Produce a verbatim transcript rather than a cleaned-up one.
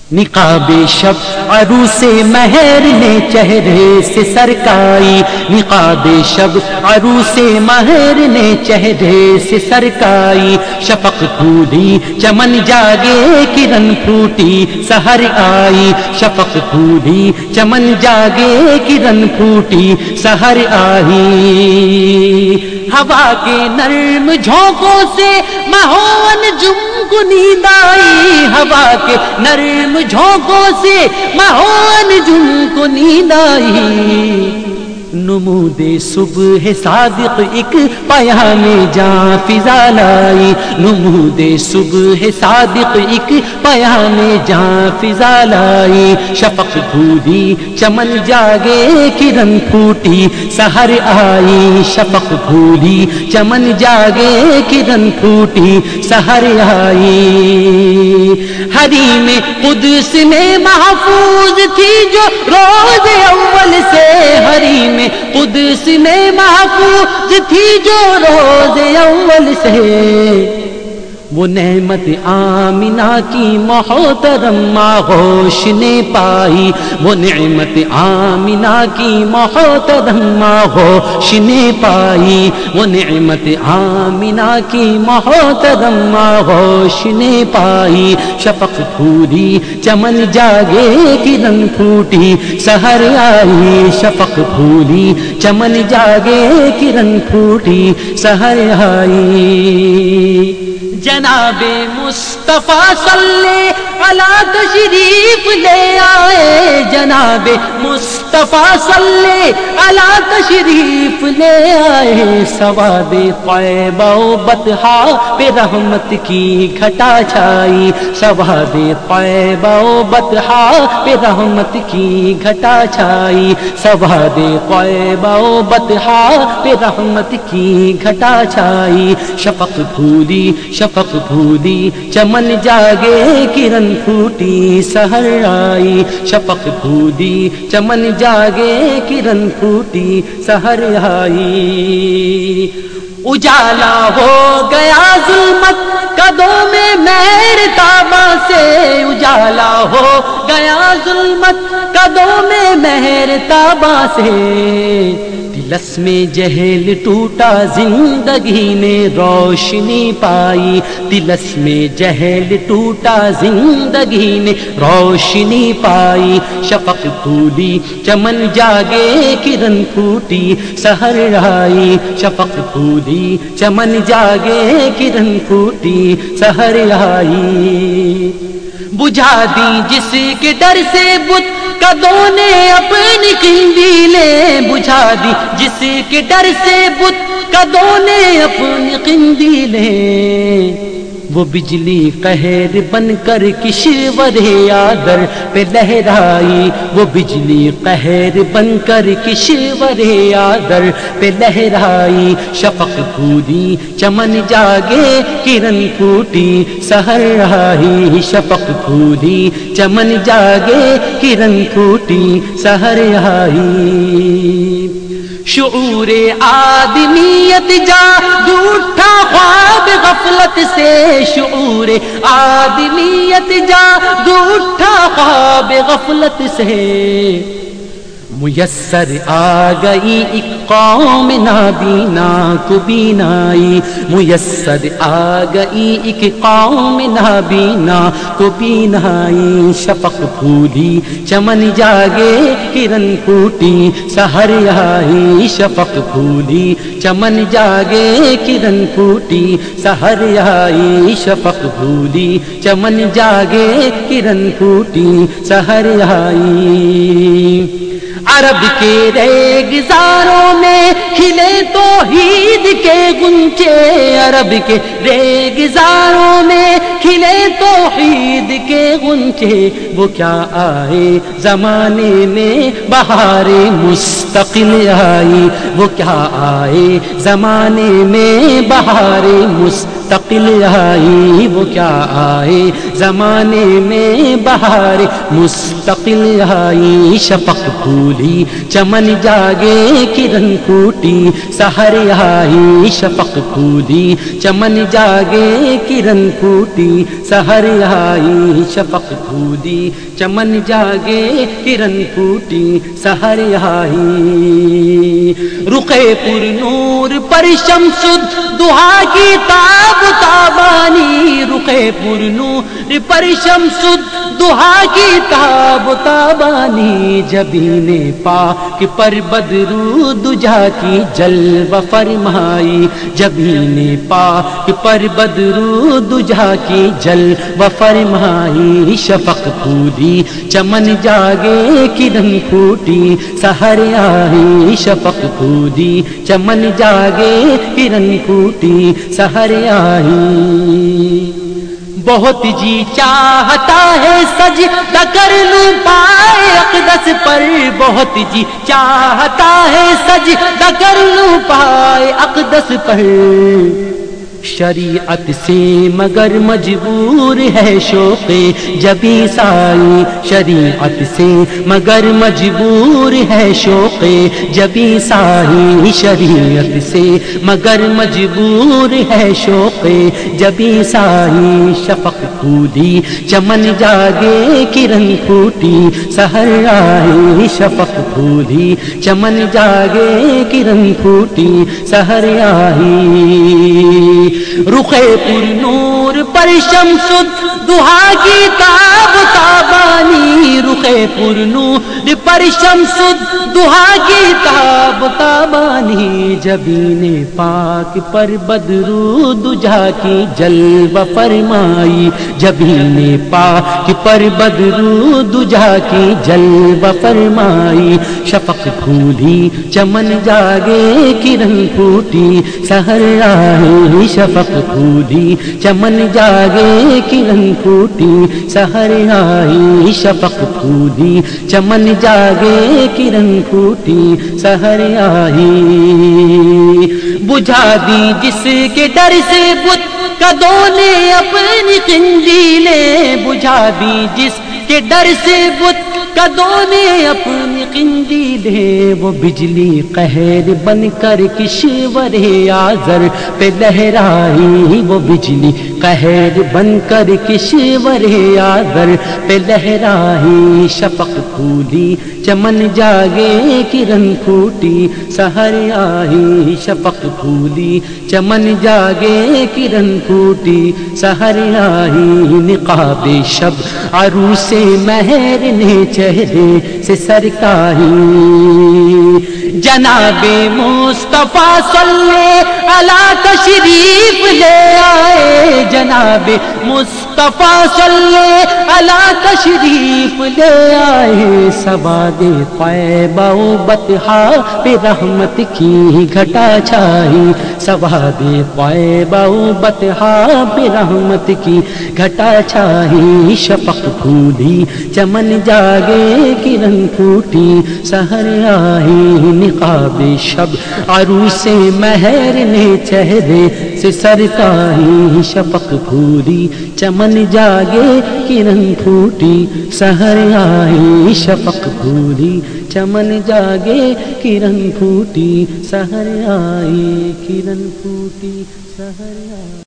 نقاب شب عروس مہر نے چہرے سے سرکائی، نقاب شب عروس مہر نے چہرے سے سرکائی، شفق پھولی چمن جاگے کرن پھوٹی سحر آئی، شفق پھولی چمن جاگے کرن پھوٹی سحر آئی، ہوا کے نرم جھونکوں سے مہون جم کو نیند آئی، ہوا کے نرم جھونکوں سے مہون جم کو نیند آئی، نمود صبح صادق ایک پیام جاں فضا لائی، نمود صبح صادق ایک پیام جاں فضا لائی، شفق پھولی چمن جاگے کرن پھوٹی سحر آئی، شفق پھولی چمن جاگے کرن پھوٹی سحر آئی، حریم قدس میں محفوظ تھی جو روز اول سے، حریم قدس میں محفوظ تھی جو روز اول سے، وہ نعمت آمنہ کی محترم آغوش نے پائی، وہ نعمت آمنہ کی محترم آغوش نے پائی، وہ نعمت آمنہ کی محترم آغوش نے پائی، شفق پھولی چمن جاگے کرن پھوٹی سحر آئی، شفق پھولی چمن جاگے کرن پھوٹی سحر آئی، جناب مصطفیٰ صلی علی تشریف لے آئے، جناب مصطفیٰ صلی علی تشریف لے آئے، سواد طیبہ و بطحا پہ رحمت کی گھٹا چھائی، سواد طیبہ و بطحا پہ رحمت کی گھٹا چھائی، سواد طیبہ و بطحا پہ رحمت کی گھٹا چھائی، شفق پھولی شفق پھولی چمن جاگے کرن پھوٹی سحر آئی، شفق پھولی چمن جاگے کرن پھوٹی سحر آئی، اجالا ہو گیا ظلمت قدوں میں مہر تابہ سے، اجالا ہو گیا ظلمت قدوں میں مہر تابہ سے، دلس میں جہل ٹوٹا زندگی نے روشنی پائی، دلس میں جہل ٹوٹا زندگی نے روشنی پائی، شفق پھولی چمن جاگے کرن پھوٹی سحر آئی، شفق پھولی چمن جاگے کرن پھوٹی سحر آئی، بجھا دی جس کے ڈر سے بت قدوں نے اپنی قندیلیں، بجھا دی جس کے ڈر سے بت قدوں نے اپنی قندیلیں، وہ بجلی قہر بن کر کشور آدر پہ لہرائی، وہ بجلی قہر بن کر کشور آدر پہ لہرائی، شفق پھولی چمن جاگے کرن پھوٹی سحر آئی، شفق پھولی چمن جاگے کرن پھوٹی سحر آئی، شعور آدمیت جاگ اٹھا خواب غفلت سے، شعور آدمیت جاگ اٹھا خواب غفلت سے، میسر آ گئی ایک قوم نابینا کو بینائی، میسر آ گئی ایک قوم نابینا کو بینائی، شفق پھولی چمن جاگے کرن پھوٹی سحر آئی، شفق پھولی چمن جاگے کرن پھوٹی سحر آئی، شفق پھولی چمن جاگے کرن پھوٹی سحر آئی، عرب کے ریگزاروں میں کھلے توحید کے گنچے، عرب کے ریگزاروں میں کھلے توحید کے گنچے، وہ کیا آئے زمانے میں بہار مستقل آئی، وہ کیا آئے زمانے میں بہار مستقل آئی، وہ کیا آئے زمانے میں بہار مستقل آئی، شفق پھولی چمن جاگے کرن پھوٹی سحر آئی، شفق پھولی چمن جاگے کرن پھوٹی سحر آئی، شفق پھولی چمن جاگے کرن پھوٹی سحر آئی رخ پر نور پر شمس الضحیٰ کی تاب تابانی رخ پر نور پر شمس الضحیٰ کی تاب تابانی جبین پاک پر بدرو دجا کی جلوہ فرمائی جبین پاک پر بدرو دجا کی جلوہ فرمائی شفق پھولی چمن جاگے کرن پھوٹی سحر آئی شفق پھولی چمن جاگے کرن پھوٹی سحر آئی بہت جی چاہتا ہے سجدہ کر لوں پائے اقدس پر بہت جی چاہتا ہے سجدہ کر لوں پائے اقدس پر شریعت سے مگر مجبور ہے شوق جبی سائی شریعت سے مگر مجبور ہے شوق جبی سائی شریعت سے مگر مجبور ہے شوق جبی سائی شفق پھولی چمن جاگے کرن پھوٹی سحر آئی شفق پھولی چمن جاگے کرن پھوٹی سحر آئی رخ پر نور پر شمس الضحیٰ کی تاب تابانی رخ پر نور پر شمس الضحیٰ کی تاب تابانی جبین پاک پر بدرو دجا کی جلوہ فرمائی جبین پاک پر بدرو دجا کی جلوہ فرمائی شفق پھولی چمن جاگے کرن پھوٹی سحر آئی شفق پھولی چمن جاگے کرن پھوٹی سحر آئی شفق پھولی چمن جاگے کرن پھوٹی سحر آئی بجھا دی جس کے ڈر سے بت کدوں نے اپنی قندیلیں بجھا دی جس کے ڈر سے بت کدوں نے اپنی قندیلیں وہ بجلی قہر بن کر کشور آذر پہ لہرائی وہ بجلی قہر بن کر کشور آذر پہ لہرائی شفق پھولی چمن جاگے کرن پھوٹی سحر آئی شفق پھولی چمن جاگے کرن پھوٹی سحر آئی نقاب شب عروس مہر نے چہرے سے سرکاری جناب مصطفیٰ صلی علیہ تشریف لے آئے جناب مصطفیٰ صلی علیہ تشریف لے آئے سواد طیبہ و بطحا پہ رحمت کی گھٹا چھائی سواد طیبہ و بطحا پہ رحمت کی گھٹا چھائی شفق پھولی چمن جاگے کرن پھوٹی سحر آئی نقاب شب عروس مہر نے چہرے سے سرکاری شفق پھولی چمن جاگے کرن پھوٹی سحر آئی شفق پھولی چمن جاگے کرن پھوٹی سحر آئی کرن پھوٹی سحر آئی